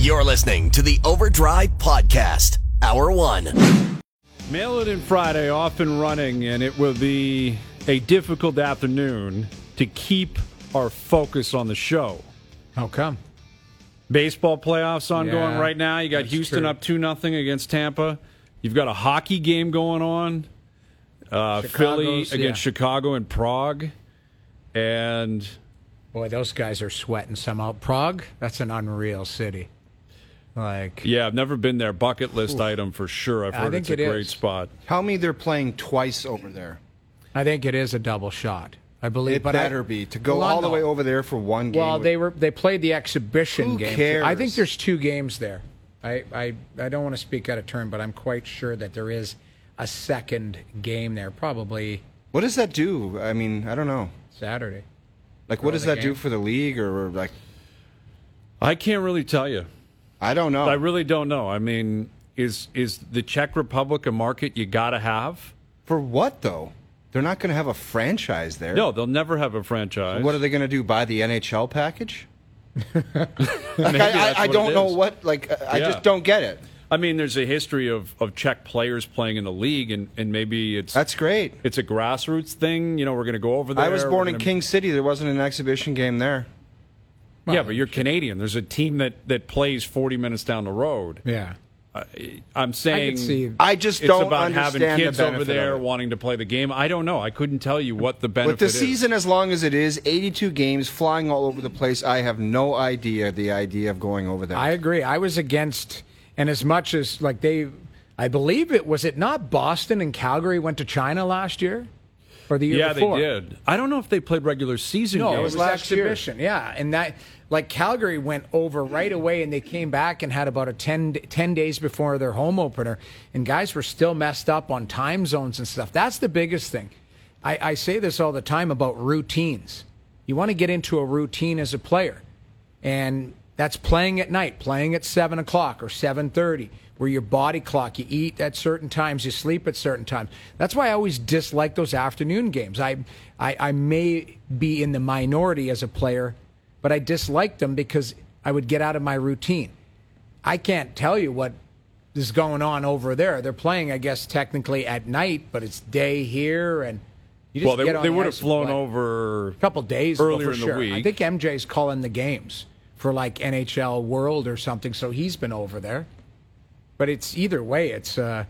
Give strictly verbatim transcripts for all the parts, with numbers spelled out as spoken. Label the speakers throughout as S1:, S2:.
S1: You're listening to the Overdrive Podcast, Hour One.
S2: Mail It In Friday off and running, and it will be a difficult afternoon to keep our focus on the show.
S3: How come?
S2: Baseball playoffs ongoing
S3: Yeah,
S2: right now. You got Houston
S3: true.
S2: up two nothing against Tampa. You've got a hockey game going on. Uh, Philly
S3: Chicago's,
S2: against
S3: yeah.
S2: Chicago and Prague. And
S3: Boy, those guys are sweating somehow. Prague, that's an unreal city. Like,
S2: yeah, I've never been there. Bucket list item for sure. I've
S3: I
S2: heard
S3: think
S2: it's a
S3: it
S2: great
S3: is.
S2: spot.
S4: Tell me they're playing twice over there.
S3: I think it is a double shot. I believe,
S4: It
S3: but
S4: better
S3: I,
S4: be to go
S3: Well,
S4: all the
S3: no.
S4: way over there for one game.
S3: Well,
S4: with-
S3: they were they played the exhibition
S4: Who
S3: game.
S4: cares?
S3: I think there's two games there. I, I I don't want to speak out of turn, but I'm quite sure that there is a second game there, probably
S4: What does that do? I mean, I don't know.
S3: Saturday.
S4: Like, what
S3: For
S4: does
S3: the
S4: that do
S3: game?
S4: for the league, or like,
S2: I can't really tell you.
S4: I don't know.
S2: I really don't know. I mean, is is the Czech Republic a market you got to have?
S4: For what though? They're not going to have a franchise there.
S2: No, they'll never have a franchise.
S4: What are they going to do? Buy the N H L package? like,
S2: Maybe
S4: I,
S2: that's
S4: I, I
S2: what
S4: don't
S2: it
S4: know
S2: is.
S4: what. Like, I
S2: Yeah.
S4: just don't get it.
S2: I mean, there's a history of, of Czech players playing in the league, and, and maybe it's
S4: That's great.
S2: it's a grassroots thing. You know, we're going to go over there.
S4: I was
S2: we're
S4: born in
S2: gonna-
S4: King City. There wasn't an exhibition game there.
S2: Yeah, but you're Canadian. There's a team that, that plays forty minutes down the road.
S3: Yeah,
S2: I, I'm
S3: I
S2: saying
S3: could see.
S4: I just
S2: it's
S4: don't
S2: about having
S4: understand
S2: kids
S4: the
S2: over
S4: benefit
S2: there
S4: of it.
S2: wanting to play the game. I don't know. I couldn't tell you what the benefit
S4: With the
S2: is.
S4: season as long as it is, eighty-two games, flying all over the place, I have no idea the idea of going over there.
S3: I agree. I was against, and as much as like they, I believe it was it not Boston and Calgary went to China last year, or the year
S2: Yeah,
S3: before.
S2: they did. I don't know if they played regular season
S3: No,
S2: games.
S3: it was
S4: last year.
S3: exhibition. Yeah, and that like Calgary went over right away, and they came back and had about a ten, ten days before their home opener, and guys were still messed up on time zones and stuff. That's the biggest thing. I, I say this all the time about routines. You want to get into a routine as a player, and that's playing at night, playing at seven o'clock or seven thirty, where your body clock, you eat at certain times, you sleep at certain times. That's why I always dislike those afternoon games. I, I, I may be in the minority as a player, but I disliked them because I would get out of my routine. I can't tell you what is going on over there. They're playing, I guess, technically at night, but it's day here, and you just
S2: well, they,
S3: get on
S2: they
S3: the
S2: would have
S3: ice and
S2: flown
S3: play.
S2: over
S3: A couple days
S2: earlier
S3: for
S2: in the
S3: sure.
S2: week.
S3: I think M J's calling the games for like N H L World or something, so he's been over there. But it's either way. It's uh,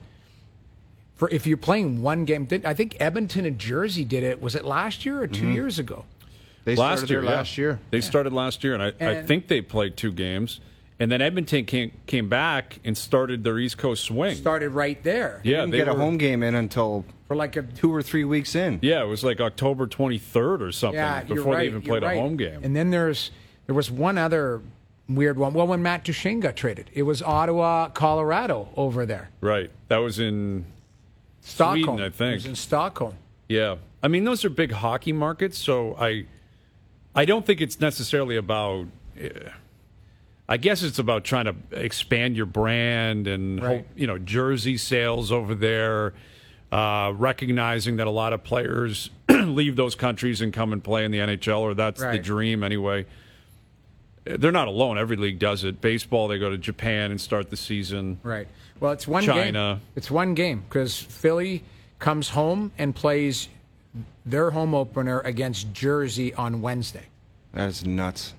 S3: for if you're playing one game. Did, I think Edmonton and Jersey did it. Was it last year or 2
S2: Mm-hmm.
S3: years ago?
S4: they
S2: last
S4: started
S2: year.
S4: there
S2: yeah.
S4: last year.
S2: They started last year, and I, I
S3: And-
S2: think they played two games. And then Edmonton came came back and started their East Coast swing.
S3: Started right there.
S2: yeah,
S4: Didn't
S2: they
S4: get a
S2: were-
S4: home game in until
S3: For like a
S4: two or three weeks in.
S2: Yeah, it was like October twenty-third or something
S3: yeah,
S2: before
S3: you're right,
S2: they even
S3: you're
S2: played
S3: right.
S2: a home game.
S3: And then there's there was one other weird one. Well, when Matt Duchene got traded, it was Ottawa, Colorado over there.
S2: Right, that was in
S3: Stockholm,
S2: Sweden, I think.
S3: It was in Stockholm.
S2: Yeah, I mean those are big hockey markets, so I, I don't think it's necessarily about. Uh, I guess it's about trying to expand your brand and
S3: Right.
S2: hope, you know, jersey sales over there. Uh, recognizing that a lot of players leave those countries and come and play in the N H L, or that's the
S3: Right.
S2: dream anyway. They're not alone. Every league does it. Baseball, they go to Japan and start the season.
S3: Right. Well, it's one
S2: China.
S3: game. It's one game because Philly comes home and plays their home opener against Jersey on Wednesday.
S4: That is nuts.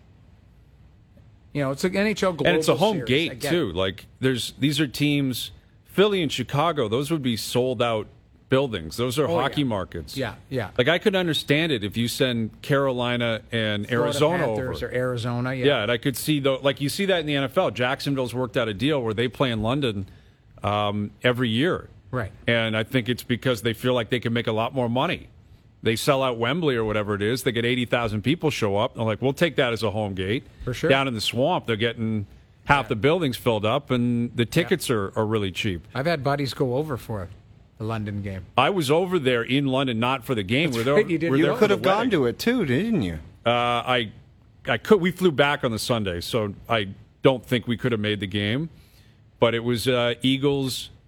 S3: You know, it's an N H L Global
S2: And it's a home
S3: Series. I
S2: gate
S3: get
S2: too.
S3: it.
S2: Like there's these are teams, Philly and Chicago. Those would be sold out buildings. Those are
S3: Oh,
S2: hockey
S3: yeah.
S2: markets.
S3: Yeah, yeah.
S2: Like I could understand it if you send Carolina and
S3: Florida
S2: Arizona
S3: Panthers
S2: over.
S3: or Arizona. Yeah.
S2: Yeah, and I could see though, like you see that in the N F L. Jacksonville's worked out a deal where they play in London um, every year.
S3: Right.
S2: And I think it's because they feel like they can make a lot more money. They sell out Wembley or whatever it is. They get eighty thousand people show up. They're like, we'll take that as a home gate.
S3: For sure.
S2: Down in the swamp, they're getting half the buildings filled up, and the tickets are, are really cheap.
S3: I've had buddies go over for the London game.
S2: I was over there in London, not for the game.
S3: That's
S2: We're there,
S3: right, you did.
S2: we're
S3: You
S2: there for
S4: Could
S2: the
S4: have gone
S2: wedding.
S4: to it too, didn't you?
S2: Uh, I, I could. We flew back on the Sunday, so I don't think we could have made the game. But it was uh, Eagles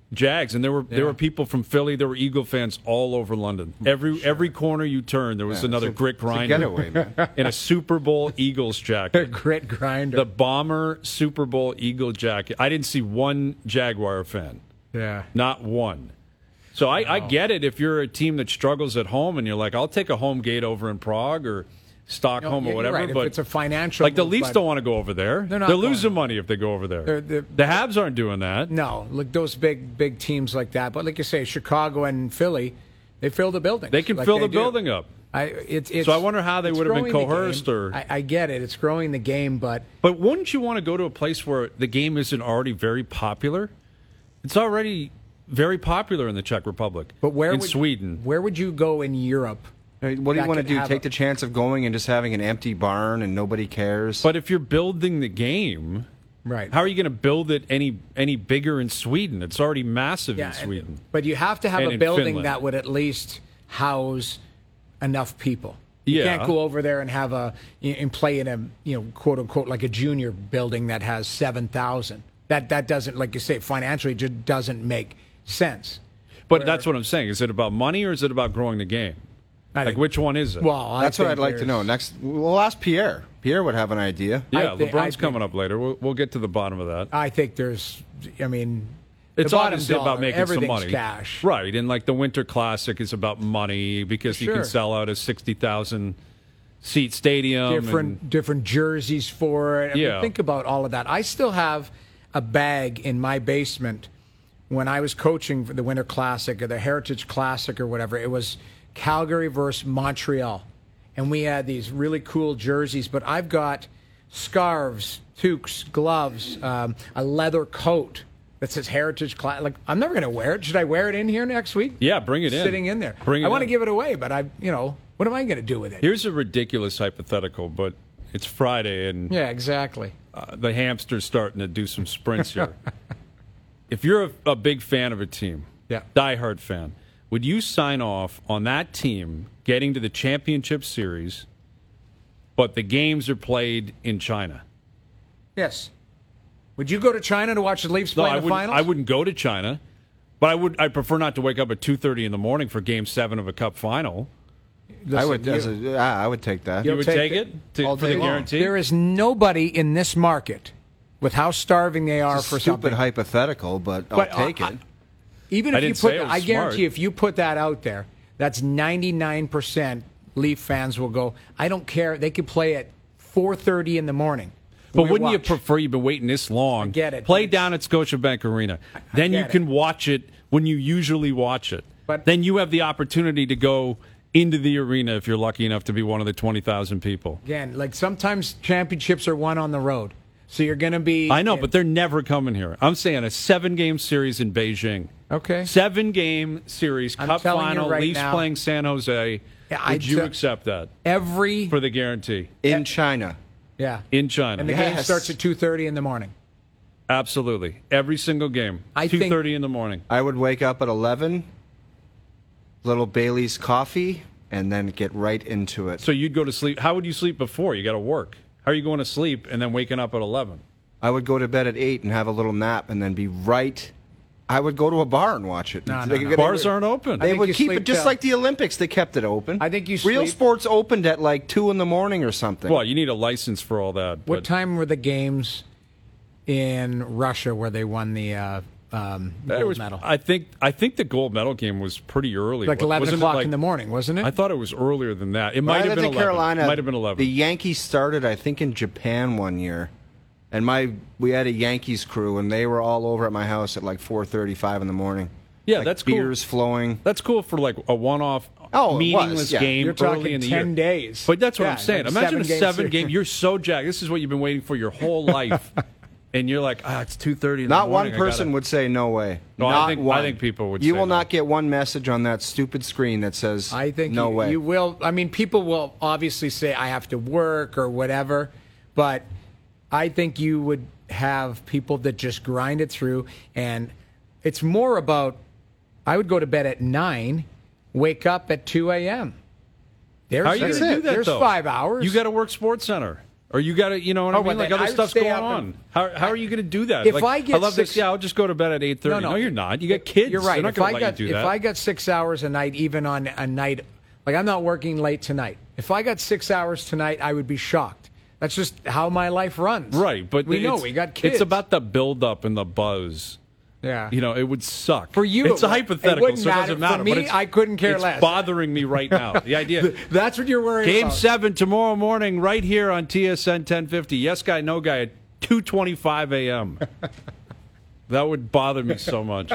S2: Jags, and there were
S3: Yeah.
S2: there were people from Philly. There were Eagle fans all over London. Every every corner you turned, there was
S4: Yeah,
S2: another
S4: it's a-
S2: grit
S4: it's a
S2: grinder
S4: getaway, man.
S2: in a Super Bowl Eagles jacket.
S3: Grit grinder.
S2: The bomber Super Bowl Eagle jacket. I didn't see one Jaguar fan.
S3: yeah.
S2: Not one. So I, I get it if you're a team that struggles at home and you're like, I'll take a home gate over in Prague or Stockholm
S3: No,
S2: or
S3: you're
S2: whatever.
S3: right. If
S2: But
S3: it's a financial
S2: like the
S3: move,
S2: Leafs
S3: but-
S2: don't want to go over there.
S3: They're not
S2: They're
S3: going
S2: losing
S3: there.
S2: money if they go over there.
S3: They're- they're-
S2: the Habs aren't doing that.
S3: No, look, those big, big teams like that. But like you say, Chicago and Philly, they fill the building.
S2: They can
S3: like
S2: fill
S3: they
S2: the
S3: do.
S2: building up.
S3: I, it's, it's,
S2: So I wonder how they
S3: it's
S2: would have been
S3: growing the
S2: coerced
S3: game.
S2: or-
S3: I, I get it. It's growing the game, but
S2: But wouldn't you want to go to a place where the game isn't already very popular? It's already very popular in the Czech Republic.
S3: but where
S2: in
S3: would,
S2: Sweden?
S3: Where would you go in Europe?
S4: What do you
S3: That
S4: want to
S3: could
S4: do?
S3: have
S4: Take
S3: a-
S4: the chance of going and just having an empty barn and nobody cares?
S2: But if you're building the game,
S3: Right.
S2: how are you going to build it any any bigger in Sweden? It's already massive
S3: Yeah,
S2: in
S3: and-
S2: Sweden.
S3: but you have to have
S2: And
S3: a
S2: in
S3: building
S2: Finland.
S3: that would at least house enough people. You
S2: Yeah.
S3: can't go over there and have a and play in a you know quote unquote like a junior building that has seven thousand. That that doesn't, like you say, financially just doesn't make sense.
S2: But that's what I'm saying. Is it about money or is it about growing the game?
S3: I
S2: Like,
S3: think-
S2: which one is it?
S3: Well, I
S4: That's what
S3: think
S4: I'd like to
S3: there's-
S4: know. Next, we'll ask Pierre. Pierre would have an idea.
S2: yeah,
S3: I think-
S2: LeBron's
S3: I think-
S2: coming up later. We'll, we'll get to the bottom of that.
S3: I think there's. I mean,
S2: It's
S3: the bottom
S2: obviously
S3: dollar,
S2: about making some
S3: everything's
S2: money.
S3: Cash,
S2: Right. And like the Winter Classic is about money because you
S3: Sure.
S2: can sell out a sixty thousand seat stadium.
S3: different
S2: and-
S3: different jerseys for it. I mean,
S2: Yeah.
S3: think about all of that. I still have a bag in my basement when I was coaching for the Winter Classic or the Heritage Classic or whatever. It was Calgary versus Montreal, and we had these really cool jerseys. But I've got scarves, toques, gloves, um, a leather coat that says Heritage Classic. Like, I'm never going to wear it. Should I wear it in here next week?
S2: Yeah, bring it in.
S3: Sitting in there.
S2: Bring it
S3: I want to
S2: in.
S3: give it away, but I, you know, what am I going to do with it?
S2: Here's a ridiculous hypothetical, but it's Friday and
S3: Yeah, exactly.
S2: uh, the hamster's starting to do some sprints here. If you're a, a big fan of a team,
S3: Yeah.
S2: diehard fan, would you sign off on that team getting to the championship series, but the games are played in China?
S3: Yes. Would you go to China to watch the Leafs
S2: No,
S3: play
S2: I
S3: in the
S2: wouldn't.
S3: finals?
S2: I wouldn't go to China, but I would. I prefer not to wake up at two thirty in the morning for Game Seven of a Cup final.
S3: Listen,
S4: I would.
S3: you-
S4: As a, yeah, I would take that.
S2: You
S3: You'll
S2: would
S3: take
S2: take
S3: it?
S2: it, to,
S4: I'll
S2: for the
S4: take it.
S2: guarantee.
S3: There is nobody in this market with how starving they are
S4: It's a
S3: for
S4: stupid
S3: something.
S4: hypothetical, but I'll
S3: But, uh,
S4: take
S3: I-
S4: it.
S3: Even
S2: I
S3: if you
S2: didn't
S3: put,
S2: say it was
S3: I guarantee
S2: smart.
S3: if you put that out there, that's ninety-nine percent Leaf fans will go. I don't care. They could play at four thirty in the morning.
S2: But
S3: We
S2: wouldn't you
S3: watch.
S2: prefer you've been waiting this long?
S3: I get it.
S2: Play
S3: It's-
S2: down at Scotiabank Arena. Then you
S3: get
S2: can
S3: it.
S2: watch it when you usually watch it.
S3: But-
S2: then you have the opportunity to go into the arena if you're lucky enough to be one of the twenty thousand people.
S3: Again, like sometimes championships are won on the road, so you're going to be.
S2: I know, but they're never coming here. I'm saying a seven-game series in Beijing.
S3: Okay.
S2: Seven-game series,
S3: I'm
S2: Cup
S3: telling you
S2: final,
S3: right
S2: Leafs
S3: now-
S2: playing San Jose.
S3: Yeah, I
S2: Would you
S3: t-
S2: accept that
S3: every
S2: for the guarantee
S4: In China.
S3: yeah
S2: in China?
S3: and the game
S4: Yes.
S3: starts at two thirty in the morning.
S2: Absolutely. Every single game.
S3: I
S2: two
S3: think-
S2: thirty in the morning.
S4: I would wake up at eleven, little Bailey's coffee, and then get right into it.
S2: So you'd go to sleep. How would you sleep before? You got to work. How are you going to sleep and then waking up at eleven?
S4: I would go to bed at eight and have a little nap, and then be right. I would go to a bar and watch it.
S3: No, no,
S4: They-
S3: no.
S4: they
S2: Bars
S4: would-
S2: aren't open.
S4: They
S3: think
S4: would
S3: you
S4: keep
S3: sleep
S4: it just
S3: till-
S4: like the Olympics. They kept it open.
S3: I think you
S4: Real
S3: sleep-
S4: sports opened at like two in the morning or something.
S2: Well, you need a license for all that.
S3: What
S2: but-
S3: time were the games in Russia where they won the uh, um,
S2: It
S3: gold
S2: was-
S3: medal?
S2: I think I think the gold medal game was pretty early.
S3: Like
S2: Wa-
S3: eleven
S2: wasn't it
S3: o'clock
S2: like-
S3: in the morning, wasn't it?
S2: I thought it was earlier than that. It
S4: When
S2: might
S4: I
S2: have
S4: lived
S2: been
S4: in
S2: eleven.
S4: Carolina.
S2: Might have been eleven.
S4: The Yankees started, I think, in Japan one year, and my we had a Yankees crew, and they were all over at my house at like four thirty-five in the morning.
S2: Yeah,
S4: Like
S2: that's cool.
S4: beers flowing.
S2: That's cool for like a one-off,
S4: Oh, it was,
S2: meaningless
S4: yeah.
S2: game
S3: You're talking
S2: early in the
S3: ten
S2: year.
S3: days.
S2: But that's what
S3: Yeah,
S2: I'm saying.
S3: like
S2: Imagine a
S3: seven-game
S2: seven
S3: series.
S2: game. You're so jacked. This is what you've been waiting for your whole life, and you're like, ah, it's two thirty in the
S4: Not
S2: morning.
S4: one
S2: I
S4: person
S2: gotta-"
S4: would say no way.
S2: No, I
S4: not
S2: think- I
S4: one.
S2: think people would
S4: You
S2: say
S4: will
S2: no.
S4: not get one message on that stupid screen that says
S3: I think
S4: no
S3: you,
S4: way.
S3: you will. I mean, people will obviously say I have to work or whatever, but I think you would have people that just grind it through, and it's more about. I would go to bed at nine, wake up at two a.m. There's
S2: How are you going
S3: there's-
S2: to do that?
S3: There's
S2: though?
S3: five hours.
S2: You got to work Sports Center. Or you got to, you know what
S3: Oh,
S2: I mean?
S3: well,
S2: Like
S3: then
S2: other
S3: I would
S2: stuff's
S3: stay
S2: going
S3: up
S2: on.
S3: and-
S2: How how are you going to do that?
S3: If
S2: like,
S3: I get
S2: love
S3: six-
S2: this. Yeah, I'll just go to bed at eight thirty.
S3: No,
S2: No,
S3: no.
S2: you're not. You got kids.
S3: You're right.
S2: They're not
S3: If
S2: going
S3: I
S2: to let
S3: got
S2: you do
S3: if
S2: that.
S3: I got six hours a night, even on a night, like I'm not working late tonight. If I got six hours tonight, I would be shocked. That's just how my life runs.
S2: Right, but
S3: we know
S2: it's-
S3: we got kids.
S2: It's about the build up and the buzz.
S3: yeah.
S2: You know, it would suck.
S3: For you,
S2: it's
S3: it
S2: a
S3: would-
S2: hypothetical,
S3: it wouldn't
S2: so it doesn't
S3: matter.
S2: matter.
S3: For
S2: but
S3: me,
S2: it's,
S3: I couldn't care
S2: it's
S3: less.
S2: bothering me right now. The idea.
S3: That's what you're worried
S2: Game
S3: about.
S2: seven tomorrow morning, right here on T S N ten fifty. Yes guy, no guy at two twenty-five a.m. That would bother me so much.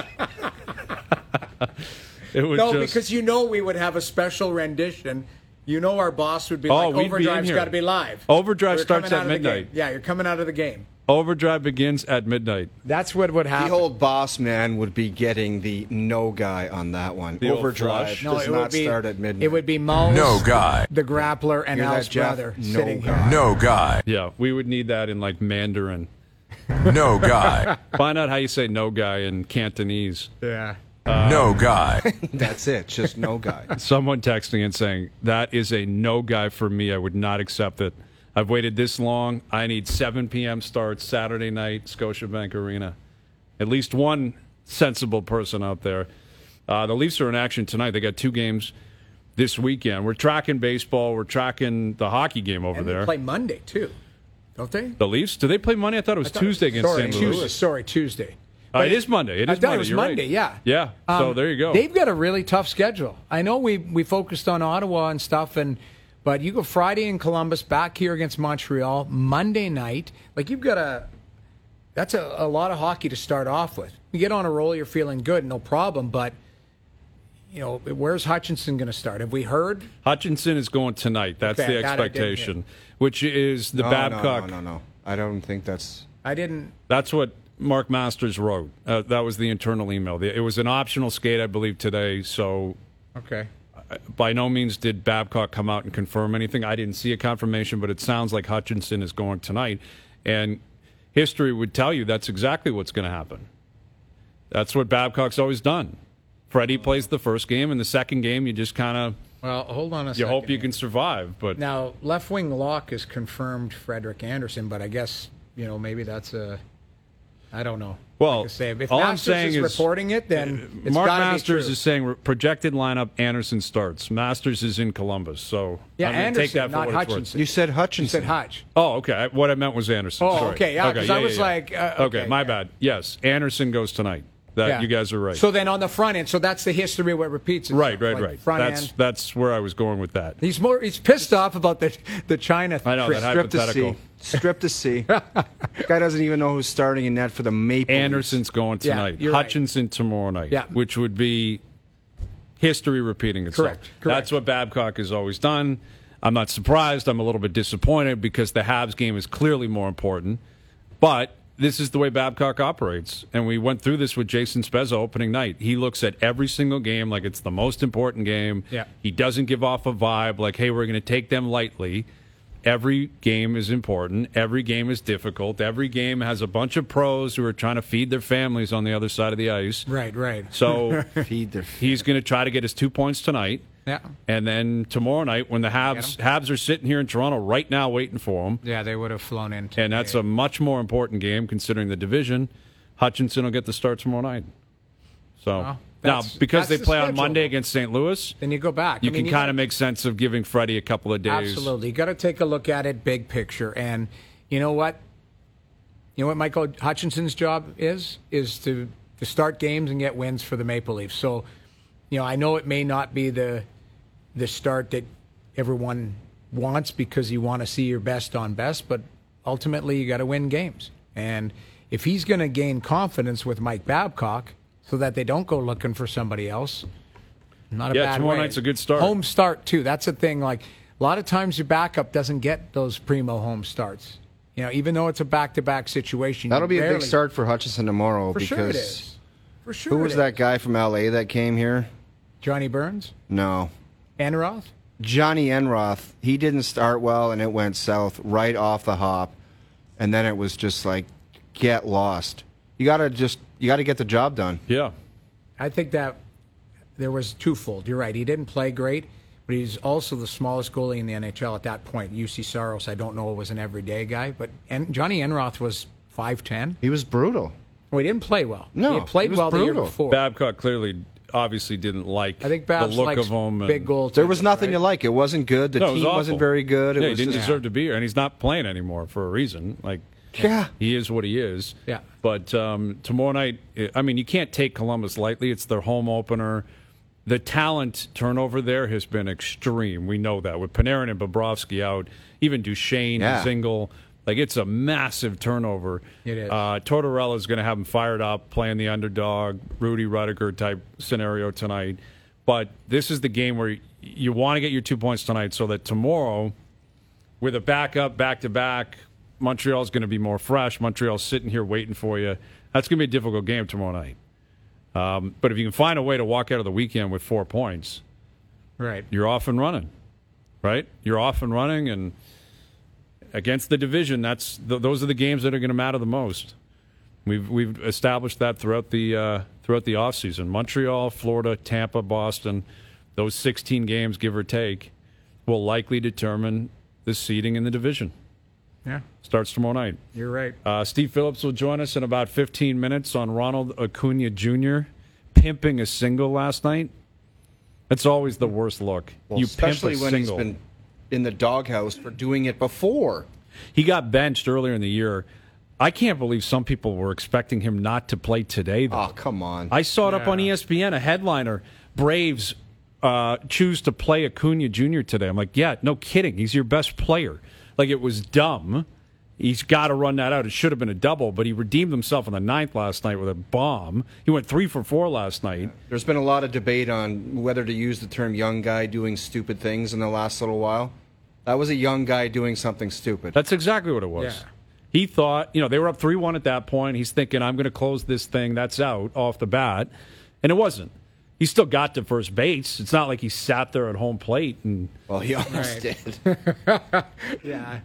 S2: It would
S3: No,
S2: just,
S3: because you know we would have a special rendition. You know our boss would be
S2: Oh,
S3: like,
S2: we'd be in
S3: Overdrive's
S2: here.
S3: got to be live.
S2: Overdrive
S3: We're
S2: starts
S3: coming
S2: at
S3: out of the
S2: midnight.
S3: game. Yeah, you're coming out of the game.
S2: Overdrive begins at midnight.
S3: That's what would
S4: The
S3: happen.
S4: old boss man would be getting the no guy on that one.
S2: The old
S4: Overdrive
S2: flush?
S3: No,
S4: does
S3: it
S4: not
S3: would be,
S4: start at midnight.
S3: It would be Mull's,
S5: No guy.
S3: the grappler, and
S4: Hear that,
S3: Al's
S4: Jeff?
S3: brother
S4: No
S3: sitting
S4: guy.
S3: here.
S5: No guy.
S2: Yeah, we would need that in like Mandarin.
S5: No guy.
S2: Find out how you say no guy in Cantonese.
S3: Yeah.
S5: No guy.
S4: That's it. Just no guy.
S2: Someone texting and saying, that is a no guy for me. I would not accept it. I've waited this long. I need seven p.m. starts Saturday night, Scotiabank Arena. At least one sensible person out there. Uh, the Leafs are in action tonight. They got two games this weekend. We're tracking baseball. We're tracking the hockey game over
S3: And
S2: there.
S3: they play Monday, too. Don't they?
S2: The Leafs? Do they play Monday? I thought it was
S3: I thought it was-
S2: Tuesday against
S3: sorry,
S2: Saint
S3: Tuesday,
S2: Louis.
S3: Sorry, Tuesday.
S2: Uh, it is Monday. It
S3: I
S2: is
S3: thought
S2: Monday.
S3: it was
S2: You're
S3: Monday,
S2: right.
S3: yeah.
S2: Yeah. So
S3: Um,
S2: there you go.
S3: They've got a really tough schedule. I know we we focused on Ottawa and stuff, and but you go Friday in Columbus, back here against Montreal, Monday night. Like you've got a that's a, a lot of hockey to start off with. You get on a roll, you're feeling good, no problem. But you know, where's Hutchinson going to start? Have we heard?
S2: Hutchinson is going tonight. That's
S3: Okay,
S2: the
S3: that I didn't hear.
S2: expectation, which is the
S4: No,
S2: Babcock.
S4: No, no, no, no. I don't think that's.
S3: I didn't.
S2: That's what Mark Masters wrote. Uh, that was the internal email. The- It was an optional skate, I believe, today. So
S3: Okay.
S2: by no means did Babcock come out and confirm anything. I didn't see a confirmation, but it sounds like Hutchinson is going tonight. And history would tell you that's exactly what's going to happen. That's what Babcock's always done. Freddie plays the first game, and the second game you just kind of
S3: Well, hold on a
S2: you
S3: second.
S2: hope you
S3: here.
S2: can survive. But
S3: Now, left wing lock is confirmed Frederick Anderson, but I guess, you know, maybe that's a. I don't know.
S2: Well,
S3: Like I say, if
S2: all I'm
S3: Masters
S2: saying
S3: is,
S2: is-
S3: reporting it, then it's
S2: Mark
S3: gotta be
S2: Masters
S3: true.
S2: is saying re- projected lineup Anderson starts. Masters is in Columbus, so
S3: Yeah,
S2: I'm gonna
S3: Anderson,
S2: take that for
S3: not
S2: what it's worth.
S3: Hutchinson.
S4: You said Hutchinson.
S3: You said Hutch.
S2: Oh, okay. What I meant was Anderson.
S3: Oh,
S2: Sorry.
S3: okay, yeah, 'cause I was like, uh, okay,
S2: my
S3: yeah.
S2: bad. Yes, Anderson goes tonight. That
S3: Yeah.
S2: you guys are right.
S3: So then on the front end, so that's the history where it repeats itself.
S2: right, right,
S3: like
S2: right.
S3: Front
S2: That's
S3: end.
S2: that's where I was going with that.
S3: He's more. He's pissed off about the the China.
S2: I know
S3: trip.
S2: that
S4: Strip to
S2: hypothetical.
S4: C. Strip to C. Guy doesn't even know who's starting in net for the Maple Leafs.
S2: Anderson's going
S3: Yeah,
S2: tonight.
S3: you're right.
S2: Hutchinson tomorrow night.
S3: Yeah.
S2: Which would be history repeating itself.
S3: Correct, correct.
S2: That's what Babcock has always done. I'm not surprised. I'm a little bit disappointed because the Habs game is clearly more important. But this is the way Babcock operates. And we went through this with Jason Spezza opening night. He looks at every single game like it's the most important game.
S3: Yeah.
S2: He doesn't give off a vibe like, hey, we're going to take them lightly. Every game is important. Every game is difficult. Every game has a bunch of pros who are trying to feed their families on the other side of the ice.
S3: Right, right.
S2: So
S4: Feed their.
S2: he's going to try to get his two points tonight.
S3: Yeah.
S2: And then tomorrow night, when the Habs, Habs are sitting here in Toronto right now waiting for him,
S3: Yeah, they would have flown in.
S2: and that's a much more important game considering the division. Hutchinson will get the start tomorrow night. So
S3: Well,
S2: now,
S3: that's-
S2: because
S3: that's
S2: they
S3: the
S2: play on
S3: schedule.
S2: Monday against Saint Louis,
S3: Then you go back.
S2: you
S3: I mean,
S2: can
S3: you
S2: kind
S3: got-
S2: of make sense of giving Freddie a couple of days.
S3: Absolutely. You got to take a look at it big picture. And you know what? You know what Michael Hutchinson's job is? Is to, to start games and get wins for the Maple Leafs. So, you know, I know it may not be the the start that everyone wants because you want to see your best on best, but ultimately you got to win games. And if he's going to gain confidence with Mike Babcock so that they don't go looking for somebody else, not a
S2: Yeah,
S3: bad
S2: tomorrow
S3: way.
S2: night's a good start.
S3: Home start too. That's a thing. Like a lot of times, your backup doesn't get those primo home starts. You know, even though it's a back-to-back situation.
S4: That'll
S3: you
S4: be a big
S3: rarely-
S4: start for Hutchinson tomorrow
S3: For
S4: because
S3: sure it is. For sure.
S4: who
S3: it
S4: was
S3: is.
S4: that guy from L A that came here?
S3: Johnny Burns,
S4: No.
S3: Enroth.
S4: Johnny Enroth, he didn't start well and it went south right off the hop. And then it was just like, get lost. You got to just, you got to get the job done.
S2: Yeah.
S3: I think that there was twofold. You're right. He didn't play great. but he's also the smallest goalie in the N H L at that point. U C Saros, I don't know, was an everyday guy, but en- Johnny Enroth was five ten.
S4: He was brutal.
S3: Well, he didn't play well.
S4: No,
S3: he had played
S4: he was
S3: well the year
S4: brutal.
S3: before.
S2: Babcock clearly, obviously didn't like
S3: I think
S2: the
S3: Babs
S2: look
S3: likes
S2: of him. And,
S3: big goals.
S4: There was nothing
S3: right?
S4: to like. It wasn't good. The
S2: No, it was
S4: team
S2: awful.
S4: wasn't very good. It
S2: yeah, he
S4: was
S2: didn't
S4: just,
S2: deserve to be here, and he's not playing anymore for a reason. Like,
S4: Yeah.
S2: he is what he is.
S3: Yeah.
S2: But um, tomorrow night, I mean, you can't take Columbus lightly. It's their home opener. The talent turnover there has been extreme. We know that with Panarin and Bobrovsky out, even Duchesne
S4: Yeah.
S2: and Zingle. Like, it's a massive turnover.
S3: It is.
S2: Uh, Tortorella is going to have him fired up, playing the underdog, Rudy Rudiger type scenario tonight. But this is the game where you want to get your two points tonight so that tomorrow, with a backup, back-to-back, Montreal's going to be more fresh. Montreal's sitting here waiting for you. That's going to be a difficult game tomorrow night. Um, but if you can find a way to walk out of the weekend with four points,
S3: Right.
S2: you're off and running, right? You're off and running, and against the division, that's th- those are the games that are going to matter the most. We've we've established that throughout the uh, throughout the offseason. Montreal, Florida, Tampa, Boston, those sixteen games, give or take, will likely determine the seeding in the division.
S3: Yeah,
S2: Starts tomorrow night.
S3: you're right.
S2: Uh, Steve Phillips will join us in about fifteen minutes on Ronald Acuna Junior pimping a single last night. That's always the worst look.
S4: Well,
S2: you
S4: especially
S2: pimp a
S4: when
S2: single.
S4: he's been in the doghouse for doing it before.
S2: He got benched earlier in the year. I can't believe some people were expecting him not to play today, though.
S4: Oh, come on.
S2: I saw it up on
S3: Yeah.
S2: E S P N, a headliner, Braves uh, choose to play Acuna Junior today. I'm like, yeah, no kidding. He's your best player. Like, it was dumb. He's got to run that out. It should have been a double, but he redeemed himself in the ninth last night with a bomb. He went three for four last night.
S4: There's been a lot of debate on whether to use the term young guy doing stupid things in the last little while. That was a young guy doing something stupid.
S2: That's exactly what it was.
S3: Yeah.
S2: He thought, you know, they were up three one at that point. He's thinking, I'm going to close this thing. That's out off the bat. And it wasn't. He still got to first base. It's not like he sat there at home plate. And
S4: Well, he almost
S3: Right.
S4: did.
S3: Yeah,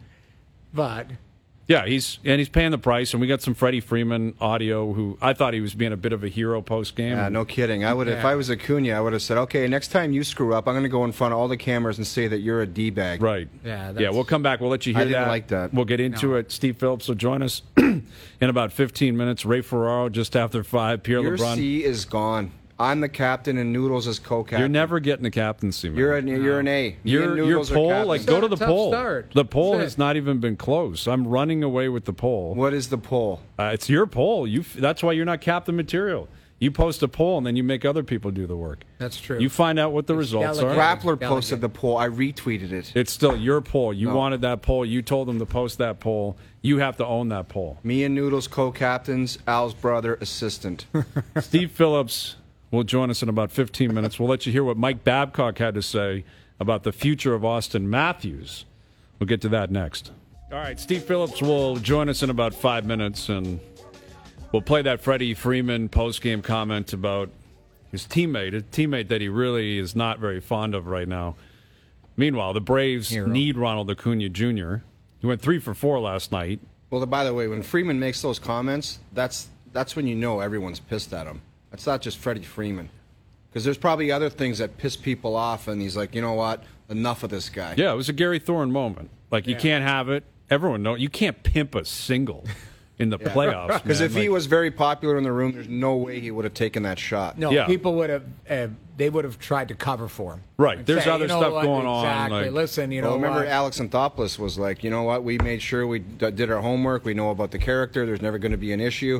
S3: but
S2: yeah, he's and he's paying the price. And we got some Freddie Freeman audio, who I thought he was being a bit of a hero post game.
S4: Yeah, no kidding. I would, if
S3: Yeah.
S4: I was Acuna, I would have said, okay, next time you screw up, I'm going to go in front of all the cameras and say that you're a d-bag.
S2: Right.
S3: Yeah,
S2: Yeah.
S3: that's-
S2: We'll come back. We'll let you hear
S4: I didn't
S2: that.
S4: like that.
S2: We'll get into
S3: No.
S2: it. Steve Phillips will join us in about fifteen minutes. Ray Ferraro just after five. Pierre
S4: Your
S2: LeBrun.
S4: C is gone. I'm the captain and Noodles is co-captain.
S2: You're never getting the captaincy, man.
S4: You're, a, you're an A. Me and
S2: Your, your
S4: Noodles are
S2: poll,
S4: captains.
S2: like, go to the
S3: Tough
S2: poll.
S3: start.
S2: The poll
S3: That's
S2: has
S3: it.
S2: not even been close. I'm running away with the poll.
S4: What is the poll?
S2: Uh, it's your poll. You. That's why you're not captain material. You post a poll and then you make other people do the work.
S3: that's true.
S2: You find out what the results
S3: delegate.
S2: are.
S3: Crap.
S4: Grappler
S3: Delegate.
S4: posted the poll. I retweeted it.
S2: It's still your poll. You
S4: No.
S2: wanted that poll. You told them to post that poll. You have to own that poll.
S4: Me and Noodles co-captains. Al's brother assistant.
S2: Steve Phillips will join us in about fifteen minutes. We'll let you hear what Mike Babcock had to say about the future of Austin Matthews. We'll get to that next. All right, Steve Phillips will join us in about five minutes, and we'll play that Freddie Freeman post-game comment about his teammate, a teammate that he really is not very fond of right now. Meanwhile, the Braves
S3: Hero.
S2: need Ronald Acuna Junior He went three for four last night.
S4: Well, by the way, when Freeman makes those comments, that's that's when you know everyone's pissed at him. That's not just Freddie Freeman. Because there's probably other things that piss people off, and he's like, you know what? Enough of this guy.
S2: Yeah, it was a Gary Thorne moment. Like, you
S3: Yeah.
S2: can't have it. Everyone knows. You can't pimp a single in the playoffs.
S4: Because
S2: man.
S4: if he
S2: Like,
S4: was very popular in the room, there's no way he would have taken that shot.
S3: no,
S2: Yeah.
S3: people would have. Uh, they would have tried to cover for him.
S2: Right.
S3: And
S2: There's
S3: say,
S2: other
S3: you know
S2: stuff
S3: what,
S2: going on,
S3: Exactly.
S2: like-
S3: Listen, you know
S4: Well, remember
S3: what?
S4: Alex Anthopoulos was like, you know what? We made sure we d- did our homework. We know about the character. There's never going to be an issue.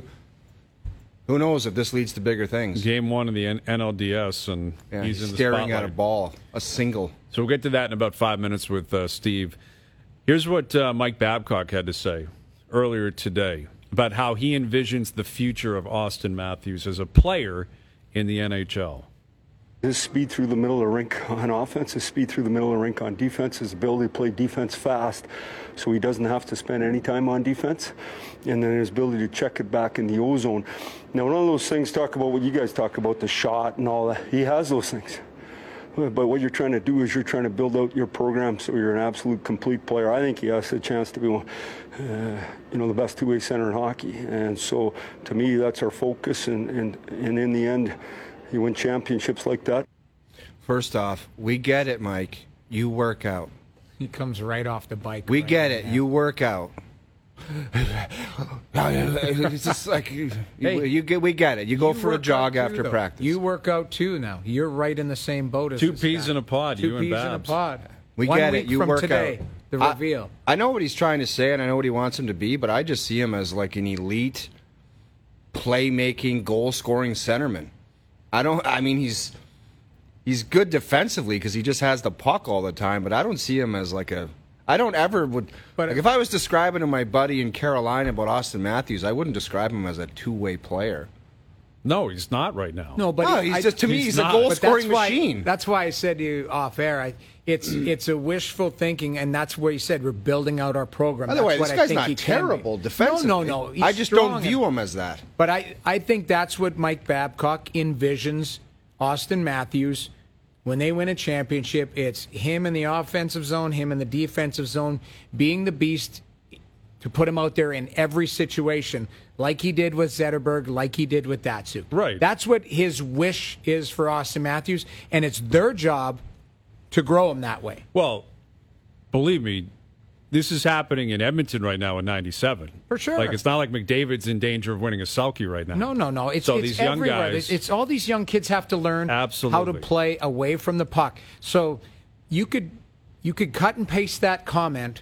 S4: Who knows if this leads to bigger things?
S2: game one of the N- NLDS, and
S4: Yeah,
S2: he's
S4: he's
S2: in the
S4: staring at a
S2: spotlight.
S4: ball, a single.
S2: So we'll get to that in about five minutes with uh, Steve. Here's what uh, Mike Babcock had to say earlier today about how he envisions the future of Austin Matthews as a player in the N H L.
S6: His speed through the middle of the rink on offense, his speed through the middle of the rink on defense, his ability to play defense fast so he doesn't have to spend any time on defense, and then his ability to check it back in the O-zone. Now, none of those things talk about what you guys talk about, the shot and all that. He has those things. But what you're trying to do is you're trying to build out your program so you're an absolute complete player. I think he has a chance to be one, uh, you know, the best two-way center in hockey. And so, to me, that's our focus. And, and, and in the end, you win championships like that.
S4: First off, we get it, Mike. You work out.
S3: He comes right off the bike.
S4: We
S3: right
S4: get
S3: now.
S4: it. You work out. It's just like you,
S3: Hey,
S4: you get. We get it. You go
S3: You
S4: for a
S3: work
S4: jog
S3: out too,
S4: after
S3: though.
S4: practice.
S3: You work out too now. You're right in the same boat as
S2: Two
S3: this
S2: peas
S3: guy.
S2: in a pod,
S3: Two
S2: you and
S3: peas in a
S2: Babs.
S3: pod.
S4: We
S3: One
S4: get
S3: week
S4: it. You
S3: from
S4: work
S3: today,
S4: out.
S3: the
S4: I-
S3: reveal.
S4: I know what he's trying to say, and I know what he wants him to be, but I just see him as like an elite, playmaking, goal-scoring centerman. I don't. I mean, he's he's good defensively because he just has the puck all the time, but I don't see him as like a. I don't ever would.
S3: But-
S4: like if I was describing to my buddy in Carolina about Austin Matthews, I wouldn't describe him as a two-way player.
S2: No, he's not right now.
S3: No, but
S4: No,
S3: he-
S4: he's
S3: I-
S4: just to me,
S2: he's
S4: he's,
S2: not.
S4: a
S2: But
S4: goal-scoring
S3: that's why-
S4: machine.
S3: That's why I said to you off air. I, it's it's a wishful thinking, and that's where you said we're building out our program.
S4: By the
S3: That's
S4: way,
S3: what
S4: this
S3: I
S4: guy's
S3: think
S4: not
S3: he can be.
S4: terrible defensively.
S3: No, no, no. He's
S4: I just
S3: strong
S4: don't
S3: and-
S4: view him as that.
S3: But I, I think that's what Mike Babcock envisions Austin Matthews. When they win a championship, it's him in the offensive zone, him in the defensive zone, being the beast to put him out there in every situation, like he did with Zetterberg, like he did with Datsuk.
S2: Right.
S3: That's what his wish is for Austin Matthews, and it's their job to grow him that way.
S2: Well, believe me, this is happening in Edmonton right now in ninety-seven.
S3: For sure.
S2: Like, it's not like McDavid's in danger of winning a Selke right now.
S3: No, no, no. It's,
S2: So
S3: it's
S2: these young
S3: everywhere.
S2: guys-
S3: It's, it's all these young kids have to learn how to
S2: Absolutely.
S3: play away from the puck. So you could you could cut and paste that comment,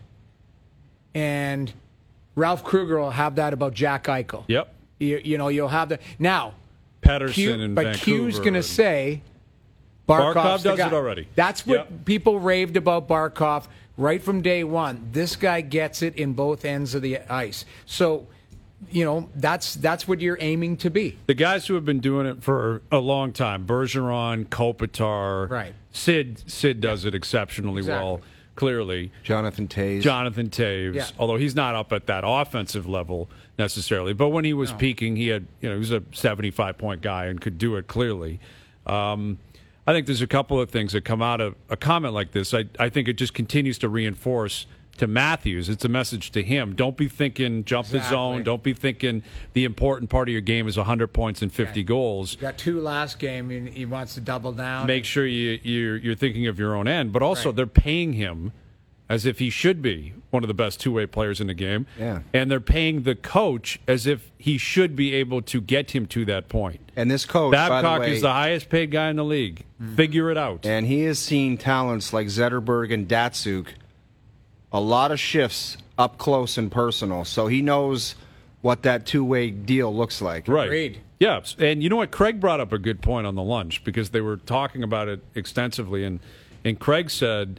S3: and Ralph Kruger will have that about Jack Eichel.
S2: Yep.
S3: You, you know, you'll have that now.
S2: Pedersen
S3: Q,
S2: in
S3: but
S2: Vancouver.
S3: Q's going to
S2: and-
S3: say Barkov's
S2: Barkov
S3: the
S2: does
S3: guy.
S2: it already.
S3: That's what
S2: Yep.
S3: people raved about Barkov right from day one. This guy gets it in both ends of the ice. So, you know, that's that's what you're aiming to be.
S2: The guys who have been doing it for a long time, Bergeron, Kopitar,
S3: Right.
S2: Sid, Sid does it exceptionally
S3: Exactly.
S2: well, clearly.
S4: Jonathan Taves.
S2: Jonathan Taves,
S3: Yeah.
S2: although he's not up at that offensive level necessarily, but when he was peaking, he had, you know, he was a seventy-five point guy and could do it clearly. Um, I think there's a couple of things that come out of a comment like this. I, I think it just continues to reinforce to Matthews. It's a message to him. Don't be thinking jump the
S3: Exactly.
S2: zone. Don't be thinking the important part of your game is one hundred points and fifty
S3: Yeah.
S2: goals.
S3: Got two last game, and he wants to double down.
S2: Make sure you, you're, you're thinking of your own end. But also,
S3: Right.
S2: they're paying him as if he should be one of the best two-way players in the game.
S4: Yeah.
S2: And they're paying the coach as if he should be able to get him to that point.
S4: And this coach, by the
S2: Babcock
S4: way,
S2: is the highest paid guy in the league. Figure it out.
S4: and he has seen talents like Zetterberg and Datsuk a lot of shifts up close and personal. So he knows what that two-way deal looks like.
S2: Right.
S3: Agreed.
S2: Yeah. And you know what? Craig brought up a good point on the lunch because they were talking about it extensively. And, and Craig said,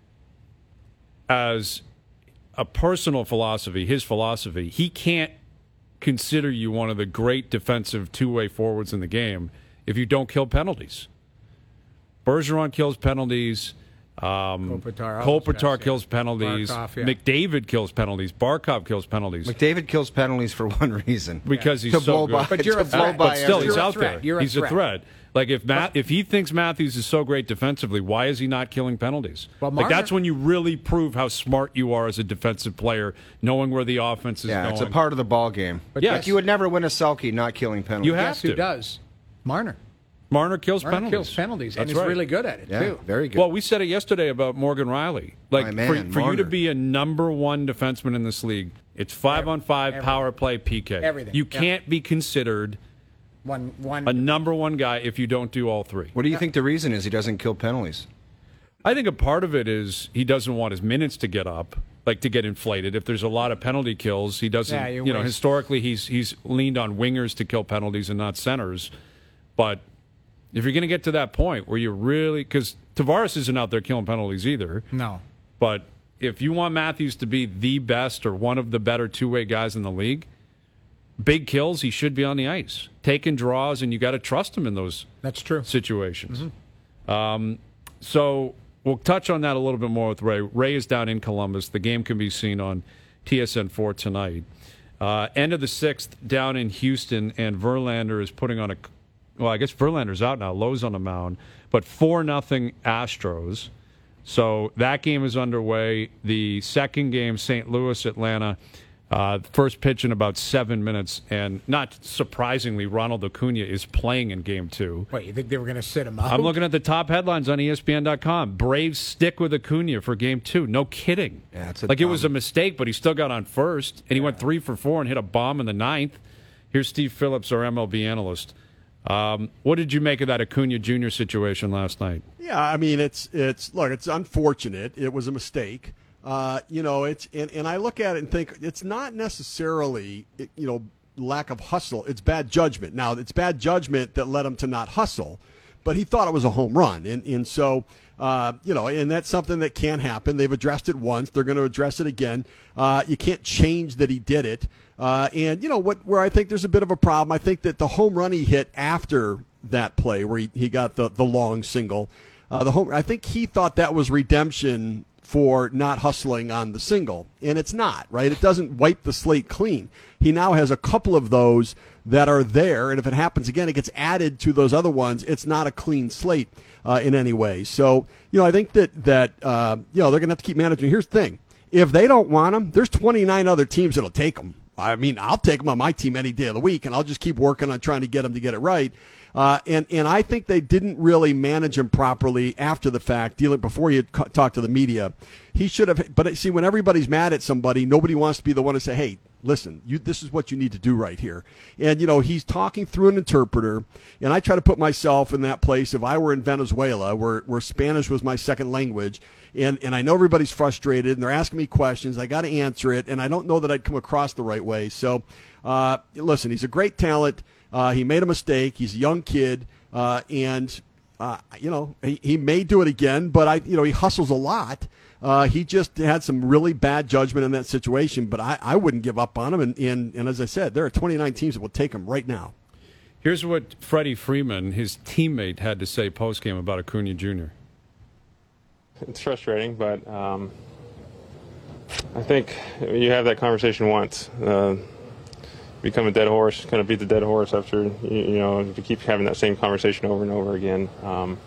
S2: as a personal philosophy, his philosophy, he can't consider you one of the great defensive two-way forwards in the game if you don't kill penalties. Bergeron kills penalties. Um,
S3: Kopitar almost
S2: Kopitar
S3: does, yeah.
S2: kills penalties.
S3: Barkov, yeah.
S2: McDavid kills penalties. Barkov kills penalties.
S4: McDavid kills penalties for one reason.
S2: Because he's
S4: to
S2: so
S4: blow
S2: good.
S4: by,
S3: But you're
S4: to
S3: a
S4: blow
S3: threat.
S4: by
S2: But still,
S4: everyone.
S2: he's
S3: You're a
S2: out
S3: threat.
S2: there.
S3: You're a
S2: he's
S3: threat.
S2: a threat. Like if Matt, if he thinks Matthews is so great defensively, why is he not killing penalties?
S3: Well,
S2: like
S3: Marner-
S2: that's when you really prove how smart you are as a defensive player, knowing where the offense is
S4: Yeah,
S2: going.
S4: it's a part of the ball game.
S3: But
S2: Yes.
S4: Like you would never win a Selke not killing penalties.
S2: You have
S3: Guess who
S2: to.
S3: does? Marner.
S2: Marner kills
S3: Marner
S2: penalties.
S3: kills penalties, and
S2: That's
S3: he's
S2: right.
S3: really good at it
S4: Yeah,
S3: too.
S4: very good.
S2: Well, we said it yesterday about Morgan Riley. Like
S4: My man,
S2: for, for you
S4: Marner.
S2: to be a number one defenseman in this league, it's five on five
S3: everything.
S2: power play P K.
S3: Everything,
S2: You
S3: yeah.
S2: can't be considered
S3: One, one.
S2: a number one guy if you don't do all three.
S4: What do you think the reason is he doesn't kill penalties?
S2: I think a part of it is he doesn't want his minutes to get up, like to get inflated. If there's a lot of penalty kills, he doesn't.
S3: Yeah, you
S2: you know,
S3: waste-
S2: historically he's he's leaned on wingers to kill penalties and not centers. But if you're going to get to that point where you're really, because Tavares isn't out there killing penalties either.
S3: no.
S2: But if you want Matthews to be the best or one of the better two-way guys in the league, big kills, he should be on the ice, taking draws, and you got to trust him in those
S3: That's true.
S2: situations. Um, so we'll touch on that a little bit more with Ray. Ray is down in Columbus. The game can be seen on T S N four tonight. Uh, end of the sixth down in Houston, and Verlander is putting on a. Well, I guess Verlander's out now. Lowe's on the mound, but four nothing Astros. So that game is underway. The second game, Saint Louis, Atlanta. Uh, first pitch in about seven minutes, and not surprisingly, Ronald Acuna is playing in Game Two.
S3: Wait, you think they were going to sit him out?
S2: I'm looking at the top headlines on E S P N dot com. Braves stick with Acuna for Game Two. No kidding.
S4: Yeah, it's a
S2: like
S4: dumb.
S2: It was a mistake, but he still got on first, and he
S3: Yeah.
S2: went three for four and hit a bomb in the ninth. Here's Steve Phillips, our M L B analyst. Um, what did you make of that Acuna Junior situation last night?
S7: Yeah, I mean, it's it's look, it's unfortunate. It was a mistake. Uh, you know, it's and, and I look at it and think it's not necessarily you know lack of hustle. It's bad judgment. Now, it's bad judgment that led him to not hustle, but he thought it was a home run, and and so uh, you know, and that's something that can happen. They've addressed it once. They're going to address it again. Uh, you can't change that he did it. Uh, and you know what? Where I think there's a bit of a problem. I think that the home run he hit after that play, where he, he got the the long single, uh, the home. I think he thought that was redemption for not hustling on the single, and it's not, right? It doesn't wipe the slate clean. He now has a couple of those that are there, and if it happens again, it gets added to those other ones. It's not a clean slate uh, in any way. So, you know, I think that, that uh, you know, they're going to have to keep managing. Here's the thing. If they don't want him, there's twenty-nine other teams that'll take him. I mean, I'll take him on my team any day of the week, and I'll just keep working on trying to get him to get it right. Uh, and, and I think they didn't really manage him properly after the fact, dealing before he had co- talked to the media. He should have. But see, when everybody's mad at somebody, nobody wants to be the one to say, hey, listen, you, this is what you need to do right here. And, you know, he's talking through an interpreter, and I try to put myself in that place. If I were in Venezuela, where, where Spanish was my second language, and, and I know everybody's frustrated, and they're asking me questions, I got to answer it, and I don't know that I'd come across the right way. So, uh, listen, he's a great talent. Uh, he made a mistake. He's a young kid, uh, and uh, you know he, he may do it again. But I, you know, he hustles a lot. Uh, he just had some really bad judgment in that situation. But I, I wouldn't give up on him. And, and and as I said, there are twenty-nine teams that will take him right now.
S2: Here's what Freddie Freeman, his teammate, had to say post-game about Acuna Junior
S8: It's frustrating, but um, I think you have that conversation once. Uh, become a dead horse, kind of beat the dead horse after, you, you know, if you keep having that same conversation over and over again. Um,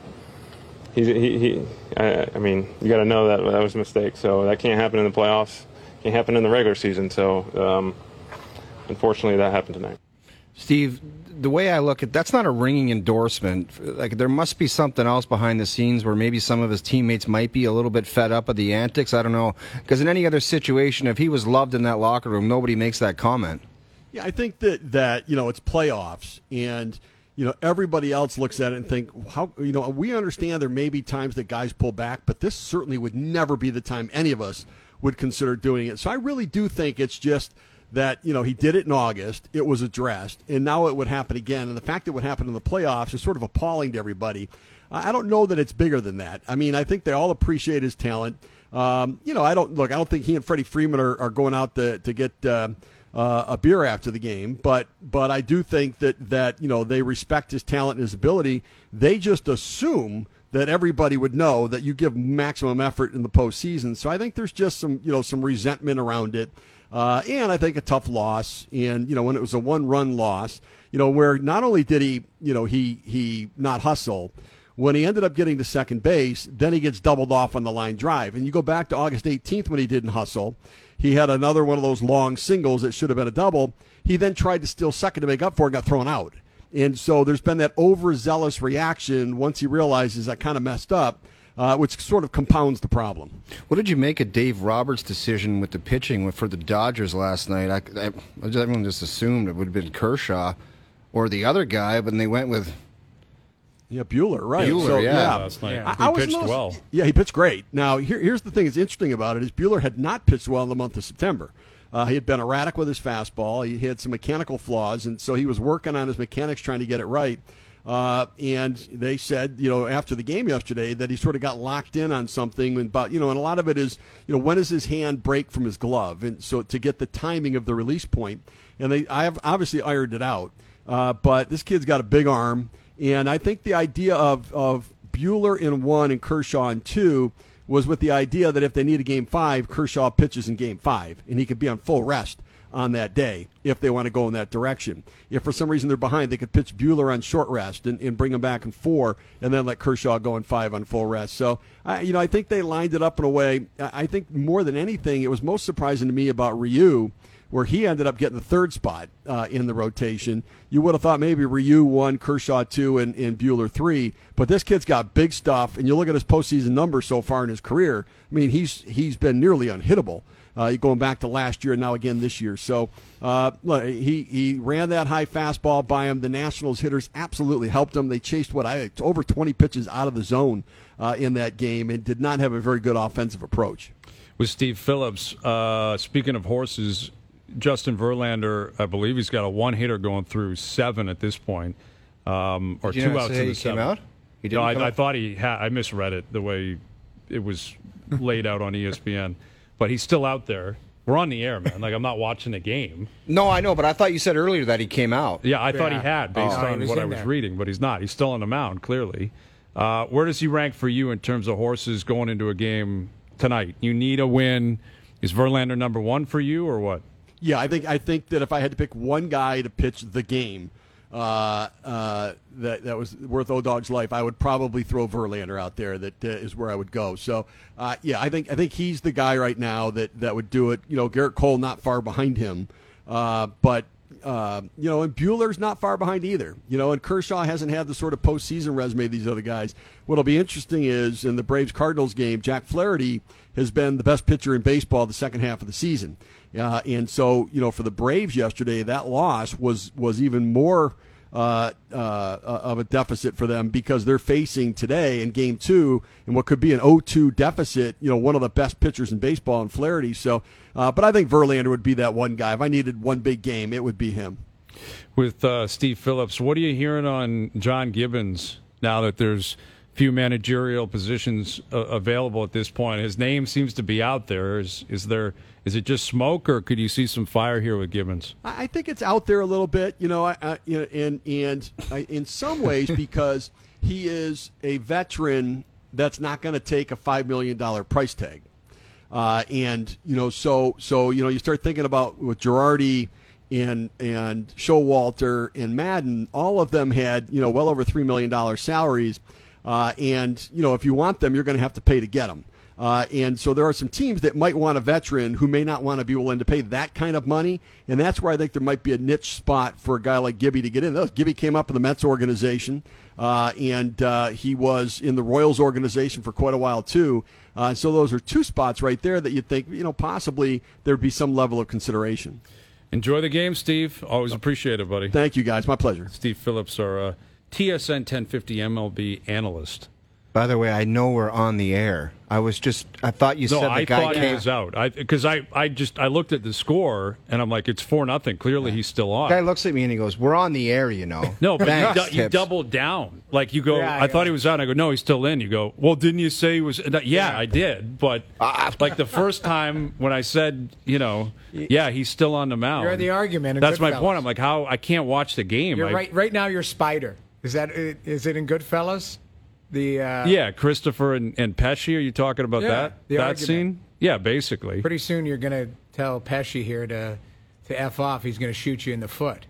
S8: he, he, he I, I mean, you got to know that that was a mistake. So that can't happen in the playoffs, can't happen in the regular season. So um, unfortunately, that happened tonight.
S4: Steve, the way I look at that's not a ringing endorsement. Like there must be something else behind the scenes where maybe some of his teammates might be a little bit fed up of the antics. I don't know, because in any other situation, if he was loved in that locker room, nobody makes that comment.
S7: Yeah, I think that, that you know, it's playoffs, and, you know, everybody else looks at it and think, how, you know, we understand there may be times that guys pull back, but this certainly would never be the time any of us would consider doing it. So I really do think it's just that, you know, he did it in August, it was addressed, and now it would happen again. And the fact that it would happen in the playoffs is sort of appalling to everybody. I don't know that it's bigger than that. I mean, I think they all appreciate his talent. Um, you know, I don't, look, I don't think he and Freddie Freeman are, are going out to, to get uh, Uh, a beer after the game, but but I do think that that you know they respect his talent and his ability. They just assume that everybody would know that you give maximum effort in the postseason. So I think there's just some you know some resentment around it, uh, and I think a tough loss. And you know when it was a one-run loss, you know where not only did he you know he he not hustle. When he ended up getting to second base, then he gets doubled off on the line drive. And you go back to August eighteenth when he didn't hustle. He had another one of those long singles that should have been a double. He then tried to steal second to make up for it and got thrown out. And so there's been that overzealous reaction once he realizes I kind of messed up, uh, which sort of compounds the problem.
S4: What did you make of Dave Roberts' decision with the pitching for the Dodgers last night? I, I, everyone just assumed it would have been Kershaw or the other guy, but they went with...
S7: Yeah, Buehler, right.
S4: Buehler,
S7: so,
S4: yeah.
S7: yeah.
S2: Last night.
S7: I,
S2: He
S7: I was
S2: pitched
S7: most-
S2: well.
S7: Yeah, he pitched great. Now, here, here's the thing that's interesting about it is Buehler had not pitched well in the month of September. Uh, he had been erratic with his fastball. He had some mechanical flaws, and so he was working on his mechanics trying to get it right. Uh, and they said, you know, after the game yesterday that he sort of got locked in on something. About, you know, and a lot of it is, you know, when does his hand break from his glove? And so to get the timing of the release point. And they I have obviously ironed it out. Uh, but this kid's got a big arm. And I think the idea of, of Buehler in one and Kershaw in two was with the idea that if they need a game five, Kershaw pitches in game five, and he could be on full rest on that day if they want to go in that direction. If for some reason they're behind, they could pitch Buehler on short rest and, and bring him back in four, and then let Kershaw go in five on full rest. So, I, you know, I think they lined it up in a way. I think more than anything, it was most surprising to me about Ryu where he ended up getting the third spot uh, in the rotation. You would have thought maybe Ryu one, Kershaw two, and, and Buehler three, but this kid's got big stuff, and you look at his postseason numbers so far in his career, I mean, he's he's been nearly unhittable. Uh, going back to last year and now again this year. So uh, look, he, he ran that high fastball by him. The Nationals hitters absolutely helped him. They chased, what, I over twenty pitches out of the zone uh, in that game and did not have a very good offensive approach.
S2: With Steve Phillips, uh, speaking of horses, Justin Verlander, I believe he's got a one-hitter going through seven at this point, um, or
S4: Did you
S2: two
S4: not
S2: outs
S4: say
S2: in the
S4: he
S2: seven.
S4: came out? He
S2: no,
S4: didn't come
S2: I, I
S4: out?
S2: thought he had. I misread it the way it was laid out on E S P N. But he's still out there. We're on the air, man. Like, I'm not watching a game.
S4: No, I know, but I thought you said earlier that he came out.
S2: Yeah, I thought he
S3: Yeah.
S2: had, based
S3: Oh, he
S2: on
S3: was
S2: what I
S3: in
S2: was
S3: there.
S2: reading, but he's not. He's still on the mound, clearly. Uh, where does he rank for you in terms of horses going into a game tonight? You need a win. Is Verlander number one for you, or what?
S7: Yeah, I think I think that if I had to pick one guy to pitch the game uh, uh, that that was worth O-Dog's life, I would probably throw Verlander out there. That uh, is where I would go. So, uh, yeah, I think I think he's the guy right now that, that would do it. You know, Garrett Cole not far behind him, uh, but uh, you know, and Buehler's not far behind either. You know, and Kershaw hasn't had the sort of postseason resume of these other guys. What'll be interesting is in the Braves Cardinals game, Jack Flaherty has been the best pitcher in baseball the second half of the season. Uh, and so, you know, for the Braves yesterday, that loss was was even more uh, uh, of a deficit for them because they're facing today in game two in what could be an oh two deficit, you know, one of the best pitchers in baseball in Flaherty. So, uh, but I think Verlander would be that one guy. If I needed one big game, it would be him.
S2: With uh, Steve Phillips, what are you hearing on John Gibbons now that there's few managerial positions uh, available at this point? His name seems to be out there. Is is there is it just smoke, or could you see some fire here with Gibbons?
S7: I think it's out there a little bit, you know, I, I, you know, and and I, in some ways because he is a veteran that's not going to take a five million dollar price tag, uh, and you know, so so you know, you start thinking about with Girardi and and Showalter and Madden, all of them had you know well over three million dollar salaries. Uh, and, you know, if you want them, you're going to have to pay to get them. Uh, and so there are some teams that might want a veteran who may not want to be willing to pay that kind of money. And that's where I think there might be a niche spot for a guy like Gibby to get in. Look, Gibby came up in the Mets organization, uh, and uh, he was in the Royals organization for quite a while, too. Uh, so those are two spots right there that you'd think, you know, possibly there'd be some level of consideration.
S2: Enjoy the game, Steve. Always appreciate it, buddy.
S7: Thank you, guys. My pleasure.
S2: Steve Phillips, our uh, T S N ten fifty M L B analyst.
S4: By the way, I know we're on the air. I was just, I thought you
S2: No,
S4: said the
S2: I
S4: guy
S2: thought he
S4: came.
S2: was out. I because I, I just I looked at the score and I'm like, it's four nothing. Clearly, he's still on.
S4: The guy looks at me and he goes, "We're on the air, you know."
S2: No, but
S4: Thanks,
S2: you, du- you
S4: Tips.
S2: doubled down. Like you go,
S3: Yeah,
S2: I
S3: yeah.
S2: thought he was out. I go, no, he's still in. You go, well, didn't you say he was? Yeah, yeah. I did. But
S4: Ah.
S2: like the first time when I said, you know, yeah, he's still on the mound.
S3: You're the argument in
S2: That's my
S3: Goodfellas.
S2: point. I'm like, how I can't watch the game.
S3: You're
S2: I-
S3: right. Right now, you're Spider. Is that is it in Goodfellas? The uh,
S2: Yeah, Christopher and, and Pesci. Are you talking about
S3: Yeah,
S2: that
S3: the
S2: that
S3: argument.
S2: scene? Yeah, basically.
S3: Pretty soon, you're going to tell Pesci here to to f off. He's going to shoot you in the foot.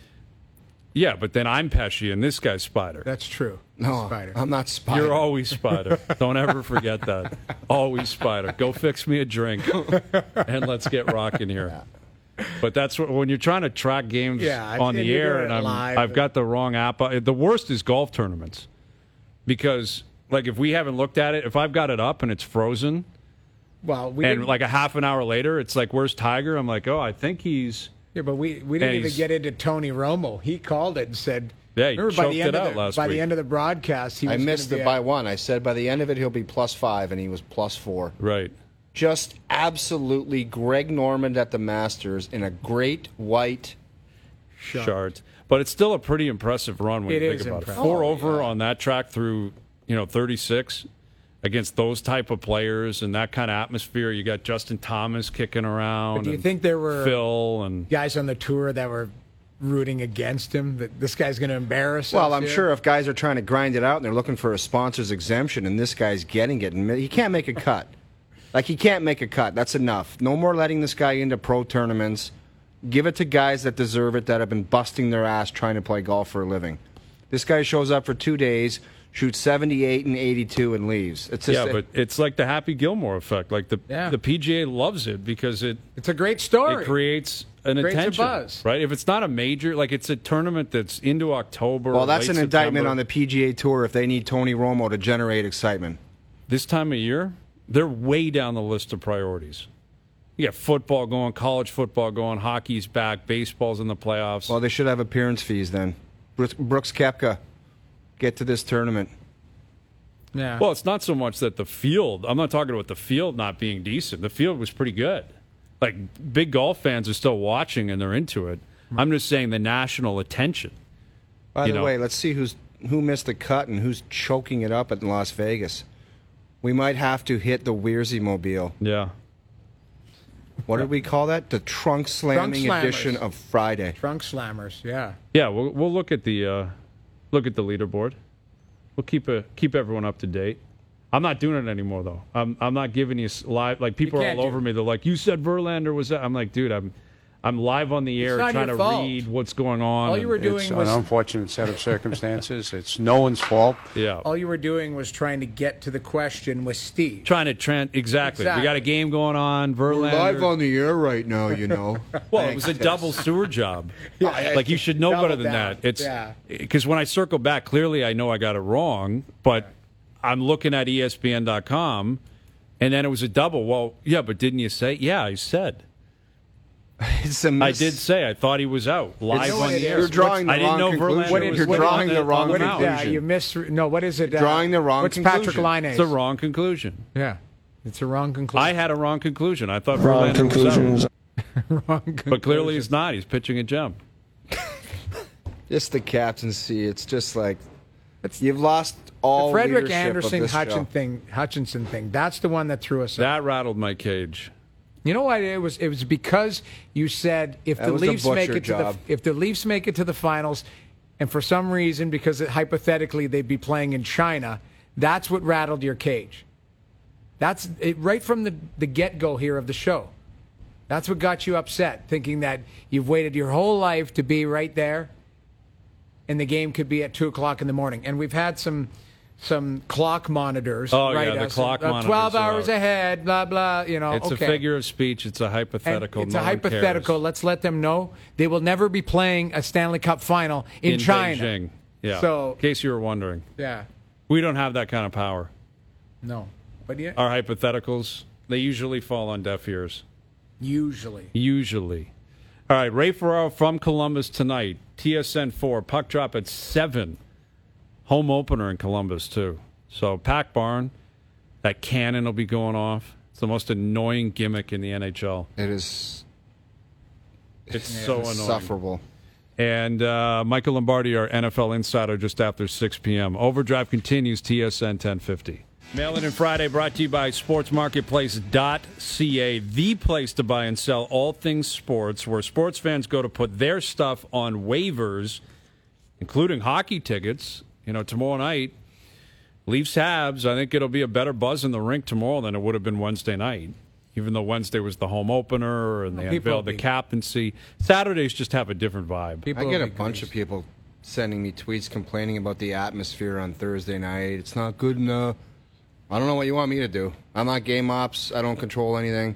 S2: Yeah, but then I'm Pesci and this guy's Spider.
S3: That's true.
S4: No,
S3: Spider.
S4: I'm not Spider.
S2: You're always Spider. Don't ever forget that. Always Spider. Go fix me a drink, and let's get rocking here. But that's what, when you're trying to track games
S3: Yeah,
S2: on
S3: and
S2: the
S3: you're
S2: air,
S3: doing
S2: and
S3: it
S2: I'm,
S3: live.
S2: I've got the wrong app. Uh, The worst is golf tournaments because, like, if we haven't looked at it, if I've got it up and it's frozen,
S3: well, we
S2: and
S3: didn't,
S2: like a half an hour later, it's like, "Where's Tiger?" I'm like, "Oh, I think he's."
S3: yeah, but we, we didn't
S2: and
S3: even
S2: he's-
S3: get into Tony Romo. He called it and said,
S2: Yeah, he
S3: remember by
S2: choked
S3: the end
S2: it
S3: of
S2: out
S3: the,
S2: last
S3: by
S2: week.
S3: the end of the broadcast, he was
S4: I
S3: gonna
S4: missed
S3: be
S4: it
S3: a-
S4: by one. I said by the end of it he'll be plus five, and he was plus four.
S2: Right.
S4: Just absolutely Greg Norman at the Masters in a great white.
S2: Shards. But it's still a pretty impressive run when
S3: It
S2: you
S3: is
S2: think about
S3: impressive.
S2: it. Four
S3: Oh,
S2: over on that track through, you know, thirty-six against those type of players and that kind of atmosphere. You got Justin Thomas kicking around.
S3: But do you
S2: and
S3: think there were
S2: Phil and
S3: guys on the tour that were rooting against him? That this guy's going to embarrass us?
S4: Well, I'm
S3: here?
S4: sure if guys are trying to grind it out and they're looking for a sponsor's exemption, and this guy's getting it, and he can't make a cut. Like he can't make a cut. That's enough. No more letting this guy into pro tournaments. Give it to guys that deserve it, that have been busting their ass trying to play golf for a living. This guy shows up for two days, shoots seventy-eight and eighty-two, and leaves. It's just,
S2: yeah, but it's like the Happy Gilmore effect. Like the
S3: Yeah.
S2: the P G A loves it because it
S3: It's a great story.
S2: it creates an
S3: Creates a
S2: attention,
S3: buzz.
S2: right? If it's not a major, like it's a tournament that's into October.
S4: Well, that's
S2: late
S4: an indictment
S2: September.
S4: on the P G A Tour if they need Tony Romo to generate excitement.
S2: This time of year, they're way down the list of priorities. You got football going, college football going, hockey's back, baseball's in the playoffs.
S4: Well, they should have appearance fees then. Brooks, Brooks Koepka, get to this tournament.
S3: Yeah.
S2: Well, it's not so much that the field, I'm not talking about the field not being decent. The field was pretty good. Like, big golf fans are still watching and they're into it. I'm just saying the national attention.
S4: By
S2: You
S4: the
S2: know.
S4: way, let's see who's who missed the cut and who's choking it up in Las Vegas. We might have to hit the Weirzy Mobile.
S2: Yeah.
S4: What did we call that? The trunk slamming
S3: slammers.
S4: edition of Friday.
S3: Trunk slammers, yeah.
S2: Yeah, we'll, we'll look at the uh, look at the leaderboard. We'll keep a, keep everyone up to date. I'm not doing it anymore, though. I'm I'm not giving you s- live. Like, people
S3: You
S2: are
S3: can't
S2: all
S3: do
S2: over
S3: it.
S2: me. They're like, you said Verlander was that. I'm like, dude, I'm I'm live on the air
S3: not
S2: trying
S3: your
S2: to
S3: fault.
S2: read what's going on.
S3: All you were
S2: and-
S3: doing
S9: It's
S3: was
S9: an unfortunate set of circumstances. It's no one's fault.
S2: Yeah.
S3: all you were doing was trying to get to the question with Steve.
S2: Trying to trans exactly.
S3: Exactly.
S2: We got a game going on. Verlander.
S4: the air right now, you know.
S2: Well, it was a double sewer job. Like, you should know
S3: Double
S2: better than
S3: down.
S2: that. It's
S3: Yeah.
S2: because when I circle back, clearly I know I got it wrong, but I'm looking at E S P N dot com, and then it was a double. Well, yeah, but didn't you say? Yeah, I said.
S4: It's a
S2: I
S4: miss.
S2: did say I thought he was out live
S3: You know
S2: on
S3: what
S2: the
S3: it
S2: air.
S3: is?
S4: You're drawing the
S2: I didn't
S4: wrong
S2: know
S4: conclusion.
S2: Verlander
S3: What did-
S2: was
S4: You're
S3: what did-
S4: drawing
S2: on
S4: the wrong
S2: on
S3: What did,
S2: mound.
S3: yeah,
S4: conclusion.
S3: you miss. No, what is it? Uh,
S4: Drawing the wrong
S3: What's
S4: conclusion.
S3: Patrick Laine?
S2: It's a wrong conclusion.
S3: Yeah, it's a wrong conclusion.
S2: I had a wrong conclusion. I thought Verlander was out.
S3: wrong
S2: But clearly he's not. He's pitching a gem.
S4: Just the captaincy. It's just like you've lost all
S3: The Frederick
S4: leadership of
S3: Anderson
S4: this
S3: Hutchin
S4: show.
S3: thing, Hutchinson thing. That's the one that threw us up.
S2: That rattled my cage.
S3: You know what? It was it was because you said if
S4: That
S3: the
S4: was the
S3: Leafs make
S4: butcher
S3: it
S4: job.
S3: to the if the Leafs make it to the finals, and for some reason because it, hypothetically they'd be playing in China, that's what rattled your cage. That's it, right from the the get go here of the show. That's what got you upset, thinking that you've waited your whole life to be right there, and the game could be at two o'clock in the morning. And we've had some. Some clock monitors.
S2: Oh,
S3: right,
S2: yeah, the
S3: us,
S2: clock
S3: uh,
S2: monitors
S3: Twelve
S2: are
S3: hours
S2: out.
S3: ahead. Blah blah. You know,
S2: It's
S3: okay.
S2: a figure of speech. It's a hypothetical.
S3: And it's
S2: No
S3: a
S2: one cares.
S3: hypothetical. Let's let them know they will never be playing a Stanley Cup final in,
S2: in
S3: China.
S2: Beijing. Yeah.
S3: So
S2: in case you were wondering,
S3: yeah,
S2: we don't have that kind of power.
S3: no, but yeah,
S2: Our hypotheticals, they usually fall on deaf ears.
S3: usually.
S2: Usually. All right, Ray Ferraro from Columbus tonight. T S N four. Puck drop at seven. Home opener in Columbus, too. So, Pack Barn, that cannon will be going off. It's the most annoying gimmick in the N H L.
S4: It is
S2: It's so annoying.
S4: insufferable.
S2: And uh, Michael Lombardi, our N F L insider, just after six p.m. Overdrive continues, T S N ten fifty. Mail It In Friday brought to you by sports marketplace dot c a, the place to buy and sell all things sports, where sports fans go to put their stuff on waivers, including hockey tickets. You know, tomorrow night, Leafs Habs, I think it'll be a better buzz in the rink tomorrow than it would have been Wednesday night, even though Wednesday was the home opener and they
S3: Well, people
S2: unveiled the
S3: will be-
S2: captaincy. Saturdays just have a different vibe.
S3: People
S4: I get
S3: will
S4: a
S3: be
S4: bunch
S3: crazy.
S4: of people sending me tweets complaining about the atmosphere on Thursday night. It's not good enough. I don't know what you want me to do. I'm not game ops. I don't control anything.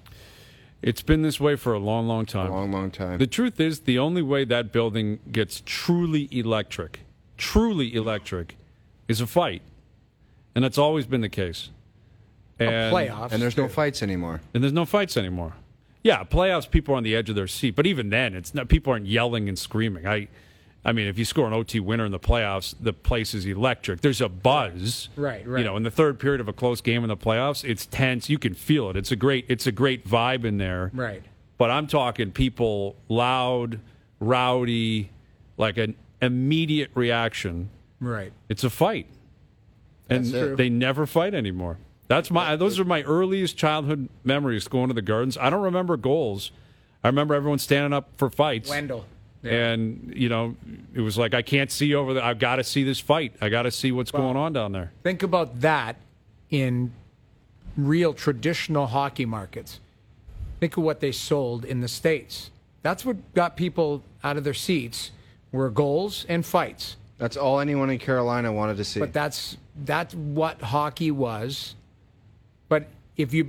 S2: It's been this way for a long, long
S4: A
S2: time.
S4: long, long time.
S2: The truth is, the only way that building gets truly electric, truly electric, is a fight. And that's always been the case. And,
S3: Playoffs.
S4: And there's no fights anymore.
S2: And there's no fights anymore. Yeah, playoffs, people are on the edge of their seat. But even then, it's not, people aren't yelling and screaming. I, I mean, if you score an O T winner in the playoffs, the place is electric. There's a buzz.
S3: Right, right.
S2: You know, in the third period of a close game in the playoffs, it's tense. You can feel it. It's a great, it's a great vibe in there.
S3: Right.
S2: But I'm talking people loud, rowdy, like an immediate reaction.
S3: Right.
S2: It's a fight. And
S4: That's it.
S2: they never fight anymore. That's my those are my earliest childhood memories going to the Gardens. I don't remember goals. I remember everyone standing up for fights.
S3: Wendell.
S2: And, you know, it was like, I can't see over there. I've got to see this fight. I got to see what's going on down there.
S3: Think about that in real traditional hockey markets. Think of what they sold in the States. That's what got people out of their seats were goals and fights.
S4: That's all anyone in Carolina wanted to see.
S3: But that's that's what hockey was. But if you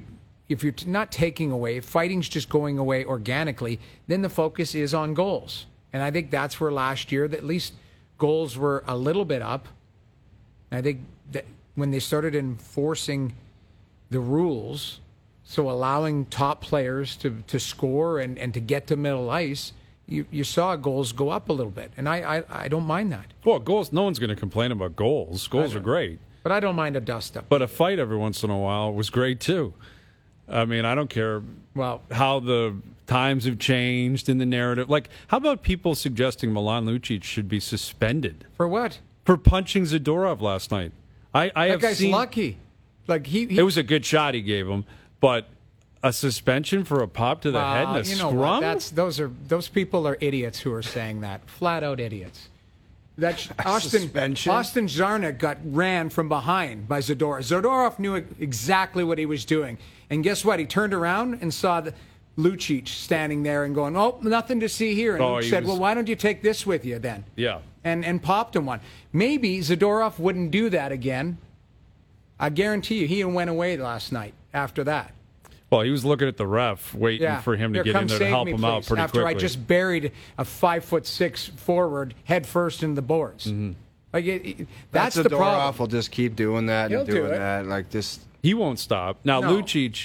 S3: if you're not taking away, if fighting's just going away organically, then the focus is on goals. And I think that's where last year, that at least goals were a little bit up. I think that when they started enforcing the rules, so allowing top players to, to score and, and to get to middle ice, you, you saw goals go up a little bit. And I, I, I don't mind that.
S2: Well, goals, no one's going to complain about goals. Goals are great.
S3: But I don't mind a dust-up.
S2: But a fight every once in a while was great, too. I mean, I don't care
S3: well
S2: how the times have changed in the narrative. Like, how about people suggesting Milan Lucic should be suspended?
S3: For what?
S2: For punching Zadorov last night. I, I
S3: that
S2: have
S3: guy's
S2: seen,
S3: lucky. Like he, he,
S2: it was a good shot he gave him, but a suspension for a pop to the
S3: uh,
S2: head and a
S3: you know
S2: scrum?
S3: what? That's those are those people are idiots who are saying that. Flat out idiots. That Austin
S4: suspension?
S3: Austin Czarnik got ran from behind by Zadorov. Zadorov knew exactly what he was doing, and guess what? He turned around and saw the Lucic standing there and going, "Oh, nothing to see here." And
S2: Oh,
S3: Lucic
S2: he
S3: said,
S2: was-
S3: "Well, why don't you take this with you then?"
S2: Yeah.
S3: And and popped him one. Maybe Zadorov wouldn't do that again. I guarantee you, he went away last night after that.
S2: Well, he was looking at the ref, waiting
S3: Yeah.
S2: for him to
S3: Here,
S2: get
S3: come
S2: in there to
S3: save
S2: help
S3: me,
S2: him out
S3: please,
S2: pretty
S3: after
S2: quickly.
S3: I just buried a five foot six forward head first in the boards.
S2: Mm-hmm.
S3: Like it, it- that's
S4: That's
S3: the problem.
S4: will just keep doing that
S3: He'll
S4: and
S3: do
S4: doing
S3: it.
S4: that. Like this.
S2: He won't stop. Now,
S3: No.
S2: Lucic,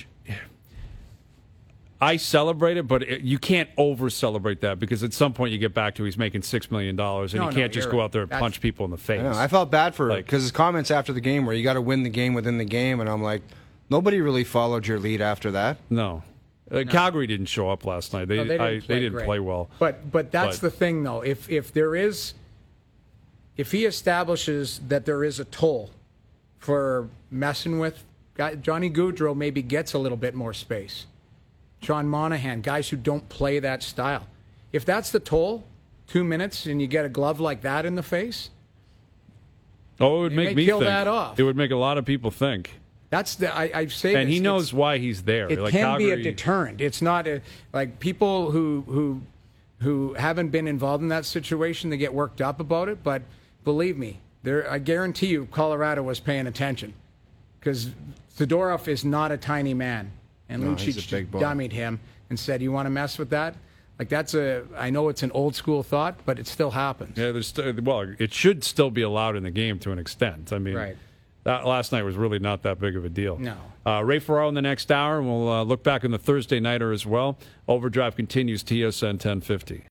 S2: I celebrate it, but it, you can't over-celebrate that because at some point you get back to he's making six million dollars and
S3: No,
S2: he
S3: no,
S2: can't just
S3: you're
S2: go
S3: right.
S2: out there and
S3: That's-
S2: punch people in the face.
S4: I, know, I felt bad for
S2: Like-
S4: because his comments after the game where you got to win the game within the game, and I'm like, nobody really followed your lead after that.
S2: No. Uh, Calgary didn't show up last night. They,
S3: No, they didn't,
S2: I,
S3: play,
S2: they didn't
S3: great.
S2: play well.
S3: But but that's
S2: But-
S3: the thing, though. If if there is, if he establishes that there is a toll for messing with guy, Johnny Gaudreau, maybe gets a little bit more space. Sean Monahan, guys who don't play that style. If that's the toll, two minutes and you get a glove like that in the face,
S2: Oh, it would
S3: You
S2: make
S3: may
S2: me
S3: kill
S2: think.
S3: that off.
S2: It would make a lot of people think.
S3: that's the I, I say.
S2: And
S3: this,
S2: he
S3: it's-
S2: knows why he's there.
S3: It
S2: like
S3: can be a
S2: Calgary-
S3: deterrent. It's not a, like people who who who haven't been involved in that situation. They get worked up about it, but believe me, there. I guarantee you, Colorado was paying attention because Zadorov is not a tiny man, and
S4: No,
S3: Lucic
S4: he's a
S3: just
S4: big boy.
S3: dummied him and said, "You want to mess with that?" Like that's a. I know it's an old school thought, but it still happens.
S2: Yeah, there's st- well, it should still be allowed in the game to an extent. I mean,
S3: Right.
S2: that last night was really not that big of a deal.
S3: No.
S2: Uh, Ray Ferraro in the next hour, and we'll uh, look back on the Thursday nighter as well. Overdrive continues, T S N ten fifty.